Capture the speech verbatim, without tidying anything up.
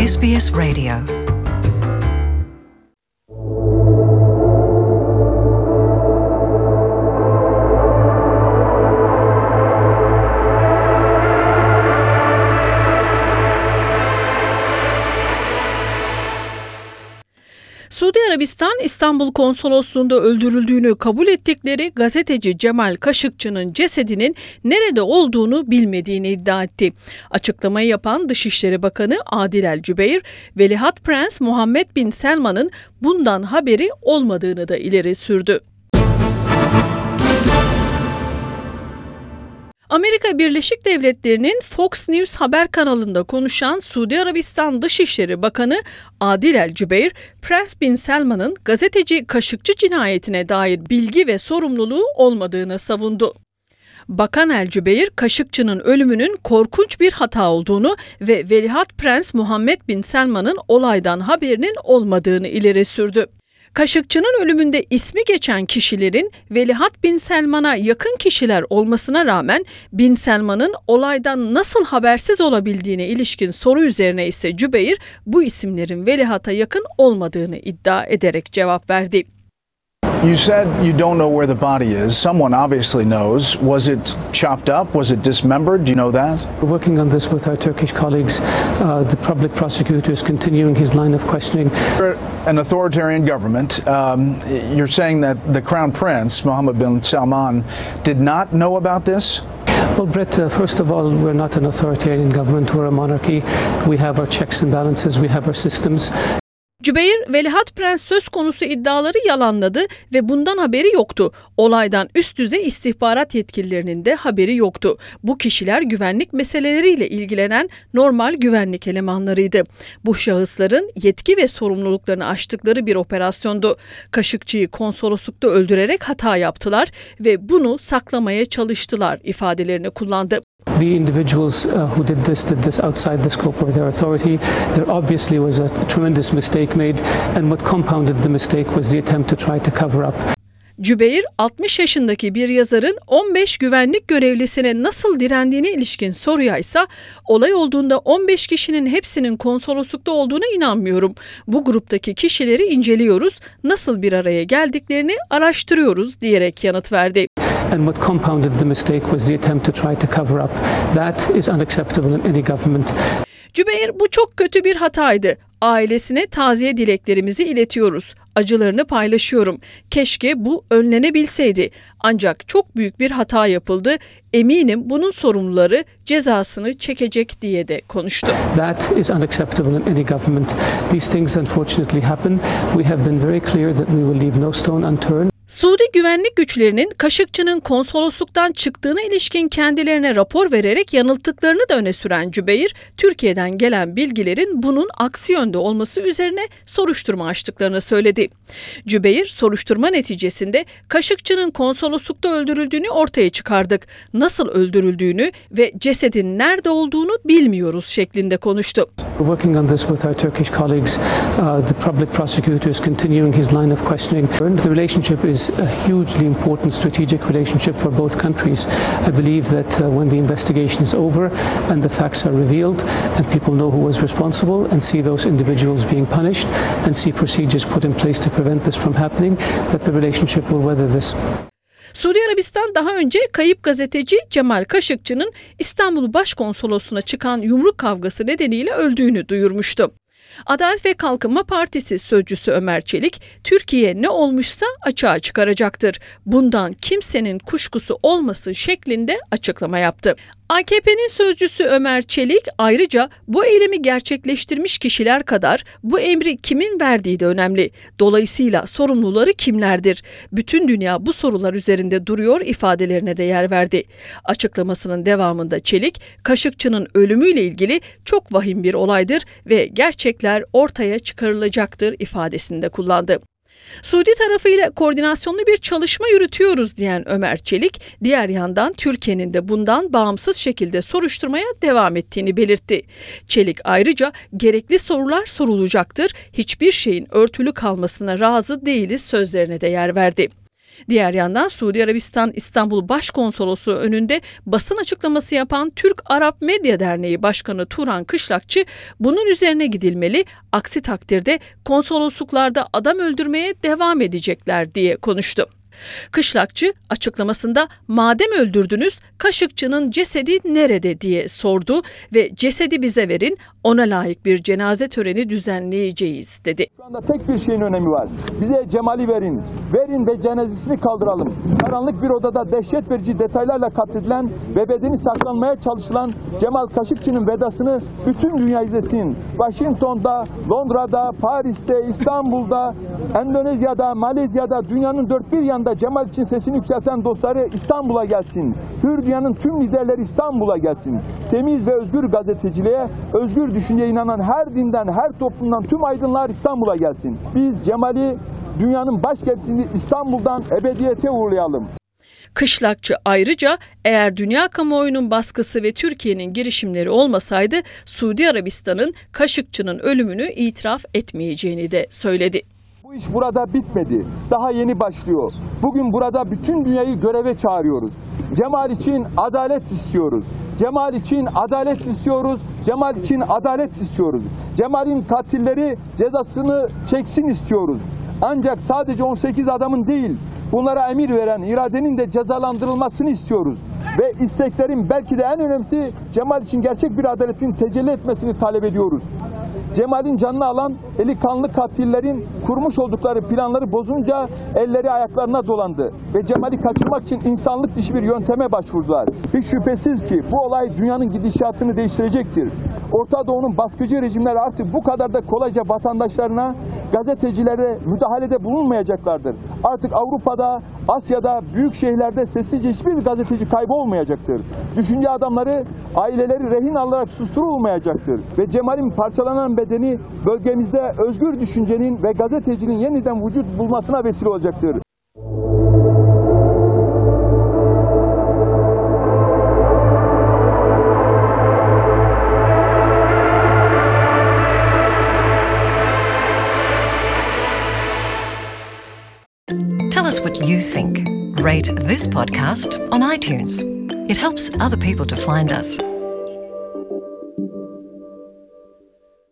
S B S Radio. Suudi Arabistan, İstanbul Konsolosluğu'nda öldürüldüğünü kabul ettikleri gazeteci Cemal Kaşıkçı'nın cesedinin nerede olduğunu bilmediğini iddia etti. Açıklamayı yapan Dışişleri Bakanı Adil El-Cübeyr, Veliaht Prens Muhammed Bin Selman'ın bundan haberi olmadığını da ileri sürdü. Amerika Birleşik Devletleri'nin Fox News haber kanalında konuşan Suudi Arabistan Dışişleri Bakanı Adil El-Cübeyr, Prens Bin Selman'ın gazeteci Kaşıkçı cinayetine dair bilgi ve sorumluluğu olmadığını savundu. Bakan El-Cübeyr, Kaşıkçı'nın ölümünün korkunç bir hata olduğunu ve Veliaht Prens Muhammed Bin Selman'ın olaydan haberinin olmadığını ileri sürdü. Kaşıkçı'nın ölümünde ismi geçen kişilerin Veliaht Bin Selman'a yakın kişiler olmasına rağmen Bin Selman'ın olaydan nasıl habersiz olabildiğine ilişkin soru üzerine ise Cübeyr bu isimlerin Veliaht'a yakın olmadığını iddia ederek cevap verdi. You said you don't know where the body is. Someone obviously knows. Was it chopped up? Was it dismembered? Do you know that? We're working on this with our Turkish colleagues. Uh, the public prosecutor is continuing his line of questioning. You're an authoritarian government. Um, you're saying that the Crown Prince, Mohammed bin Salman, did not know about this? Well, Brett, uh, first of all, we're not an authoritarian government. We're a monarchy. We have our checks and balances. We have our systems. Cübeyr, Veliaht Prens söz konusu iddiaları yalanladı ve bundan haberi yoktu. Olaydan üst düzey istihbarat yetkililerinin de haberi yoktu. Bu kişiler güvenlik meseleleriyle ilgilenen normal güvenlik elemanlarıydı. Bu şahısların yetki ve sorumluluklarını aştıkları bir operasyondu. Kaşıkçı'yı konsoloslukta öldürerek hata yaptılar ve bunu saklamaya çalıştılar ifadelerini kullandı. The individuals uh, who did this did this outside the scope of their authority. There obviously was a tremendous mistake made, and what compounded the mistake was the attempt to try to cover up. Cübeyr, altmış yaşındaki bir yazarın on beş güvenlik görevlisine nasıl direndiğine ilişkin soruya ise olay olduğunda on beş kişinin hepsinin konsoloslukta olduğuna inanmıyorum. Bu gruptaki kişileri inceliyoruz, nasıl bir araya geldiklerini araştırıyoruz diyerek yanıt verdi. And what compounded the mistake was the attempt to try to cover up. That is unacceptable in any government. Cübeyr, bu çok kötü bir hataydı. Ailesine taziye dileklerimizi iletiyoruz. Acılarını paylaşıyorum. Keşke bu önlenebilseydi. Ancak çok büyük bir hata yapıldı. Eminim bunun sorumluları cezasını çekecek diye de konuştu. That is unacceptable in any government. These things unfortunately happen. We have been very clear that we will leave no stone unturned. Suudi güvenlik güçlerinin Kaşıkçı'nın konsolosluktan çıktığına ilişkin kendilerine rapor vererek yanılttıklarını da öne süren Cübeyr, Türkiye'den gelen bilgilerin bunun aksi yönde olması üzerine soruşturma açtıklarını söyledi. Cübeyr, soruşturma neticesinde Kaşıkçı'nın konsoloslukta öldürüldüğünü ortaya çıkardık. Nasıl öldürüldüğünü ve cesedin nerede olduğunu bilmiyoruz şeklinde konuştu. We're working on this with our Turkish colleagues. Uh, the public prosecutor is continuing his line of questioning. The relationship is a hugely important strategic relationship for both countries. I believe that uh, when the investigation is over and the facts are revealed and people know who was responsible and see those individuals being punished and see procedures put in place to prevent this from happening, that the relationship will weather this. Suudi Arabistan daha önce kayıp gazeteci Cemal Kaşıkçı'nın İstanbul Başkonsolosluğu'na çıkan yumruk kavgası nedeniyle öldüğünü duyurmuştu. Adalet ve Kalkınma Partisi sözcüsü Ömer Çelik, Türkiye ne olmuşsa açığa çıkaracaktır. Bundan kimsenin kuşkusu olmasın şeklinde açıklama yaptı. A K P'nin sözcüsü Ömer Çelik ayrıca bu eylemi gerçekleştirmiş kişiler kadar bu emri kimin verdiği de önemli. Dolayısıyla sorumluları kimlerdir? Bütün dünya bu sorular üzerinde duruyor ifadelerine de yer verdi. Açıklamasının devamında Çelik, Kaşıkçı'nın ölümüyle ilgili çok vahim bir olaydır ve gerçekler ortaya çıkarılacaktır ifadesini de kullandı. Suudi tarafıyla koordinasyonlu bir çalışma yürütüyoruz diyen Ömer Çelik, diğer yandan Türkiye'nin de bundan bağımsız şekilde soruşturmaya devam ettiğini belirtti. Çelik ayrıca gerekli sorular sorulacaktır, hiçbir şeyin örtülü kalmasına razı değiliz sözlerine de yer verdi. Diğer yandan Suudi Arabistan İstanbul Başkonsolosu önünde basın açıklaması yapan Türk-Arap Medya Derneği Başkanı Turan Kışlakçı bunun üzerine gidilmeli, aksi takdirde konsolosluklarda adam öldürmeye devam edecekler diye konuştu. Kışlakçı açıklamasında madem öldürdünüz Kaşıkçı'nın cesedi nerede diye sordu ve cesedi bize verin, ona layık bir cenaze töreni düzenleyeceğiz dedi. Şu anda tek bir şeyin önemi var. Bize Cemal'i verin. Verin ve cenazesini kaldıralım. Karanlık bir odada dehşet verici detaylarla katledilen ve bedeni saklanmaya çalışılan Cemal Kaşıkçı'nın vedasını bütün dünya izlesin. Washington'da, Londra'da, Paris'te, İstanbul'da, Endonezya'da, Malezya'da, dünyanın dört bir yanında Cemal için sesini yükselten dostları İstanbul'a gelsin. Hür dünyanın tüm liderleri İstanbul'a gelsin. Temiz ve özgür gazeteciliğe, özgür düşünceye inanan her dinden, her toplumdan tüm aydınlar İstanbul'a gelsin. Biz Cemal'i dünyanın başkentini İstanbul'dan ebediyete uğurlayalım. Kışlakçı ayrıca eğer dünya kamuoyunun baskısı ve Türkiye'nin girişimleri olmasaydı Suudi Arabistan'ın Kaşıkçı'nın ölümünü itiraf etmeyeceğini de söyledi. Bu iş burada bitmedi. Daha yeni başlıyor. Bugün burada bütün dünyayı göreve çağırıyoruz. Cemal için adalet istiyoruz. Cemal için adalet istiyoruz. Cemal için adalet istiyoruz. Cemal'in katilleri cezasını çeksin istiyoruz. Ancak sadece on sekiz adamın değil, bunlara emir veren iradenin de cezalandırılmasını istiyoruz. Ve isteklerin belki de en önemlisi Cemal için gerçek bir adaletin tecelli etmesini talep ediyoruz. Cemal'in canını alan eli kanlı katillerin kurmuş oldukları planları bozunca elleri ayaklarına dolandı. Ve Cemal'i kaçırmak için insanlık dışı bir yönteme başvurdular. Hiç şüphesiz ki bu olay dünyanın gidişatını değiştirecektir. Orta Doğu'nun baskıcı rejimleri artık bu kadar da kolayca vatandaşlarına, gazetecilere müdahalede bulunmayacaklardır. Artık Avrupa'da, Asya'da, büyük şehirlerde sessizce hiçbir gazeteci kaybolmayacaktır. Düşünce adamları, aileleri rehin alınarak susturulmayacaktır. Ve Cemal'in parçalanan bedeni bölgemizde özgür düşüncenin ve gazetecinin yeniden vücut bulmasına vesile olacaktır. Tell us what you think. Rate this podcast on iTunes. It helps other people to find us.